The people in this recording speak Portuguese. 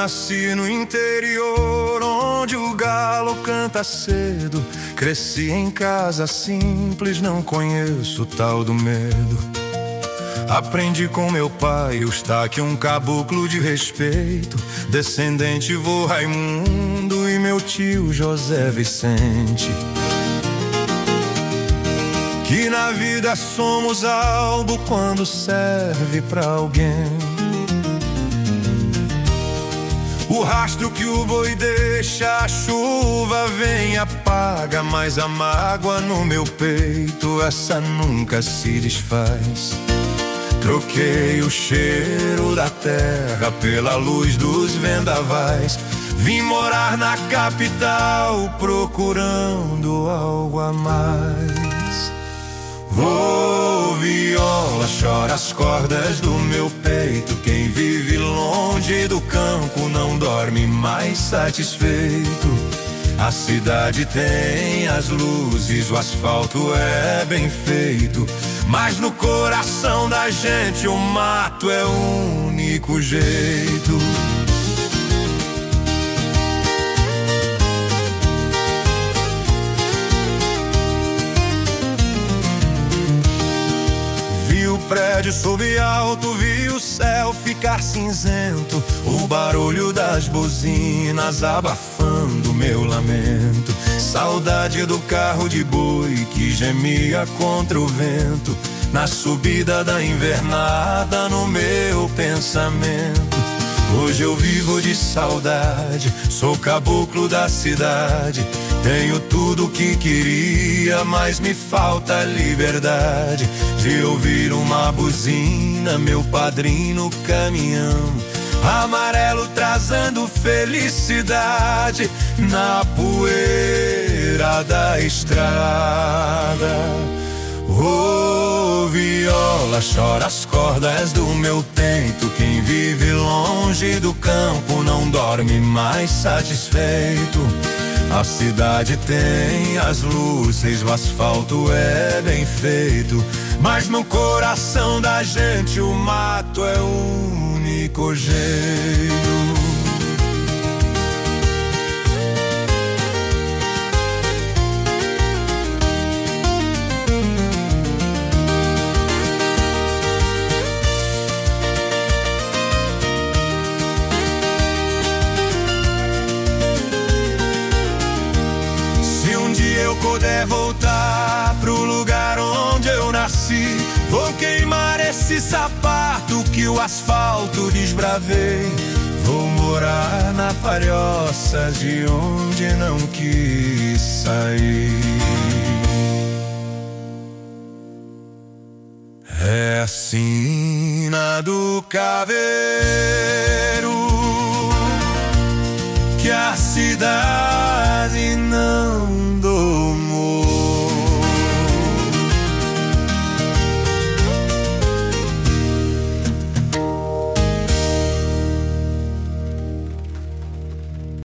nasci no interior, onde o galo canta cedo. Cresci em casa simples, não conheço o tal do medo. Aprendi com meu pai, Eustáquio, um caboclo de respeito, descendente vô Raimundo e meu tio José Vicente. Que na vida somos algo quando serve pra alguém. O rastro que o boi deixa, a chuva vem e apaga, mas a mágoa no meu peito, essa nunca se desfaz. Troquei o cheiro da terra pela luz dos vendavais. Vim morar na capital procurando algo a mais. Ô viola, chora as cordas do meu peito. Quem vive longe do campo não dorme mais satisfeito. A cidade tem as luzes, o asfalto é bem feito, mas no coração da gente o mato é o único jeito. Prédio sob alto, vi o céu ficar cinzento, o barulho das buzinas abafando meu lamento. Saudade do carro de boi que gemia contra o vento, na subida da invernada no meu pensamento. Hoje eu vivo de saudade, sou caboclo da cidade. Tenho tudo o que queria, mas me falta a liberdade de ouvir uma buzina, meu padrinho no caminhão amarelo trazendo felicidade na poeira da estrada. Ô viola, chora as cordas do meu tento. Quem vive longe do campo não dorme mais satisfeito. A cidade tem as luzes, o asfalto é bem feito, mas no coração da gente o mato é o único jeito. Eu puder voltar pro lugar onde eu nasci, vou queimar esse sapato que o asfalto desbravei. Vou morar na Palhoça de onde não quis sair. É a sina do caveiro que a cidade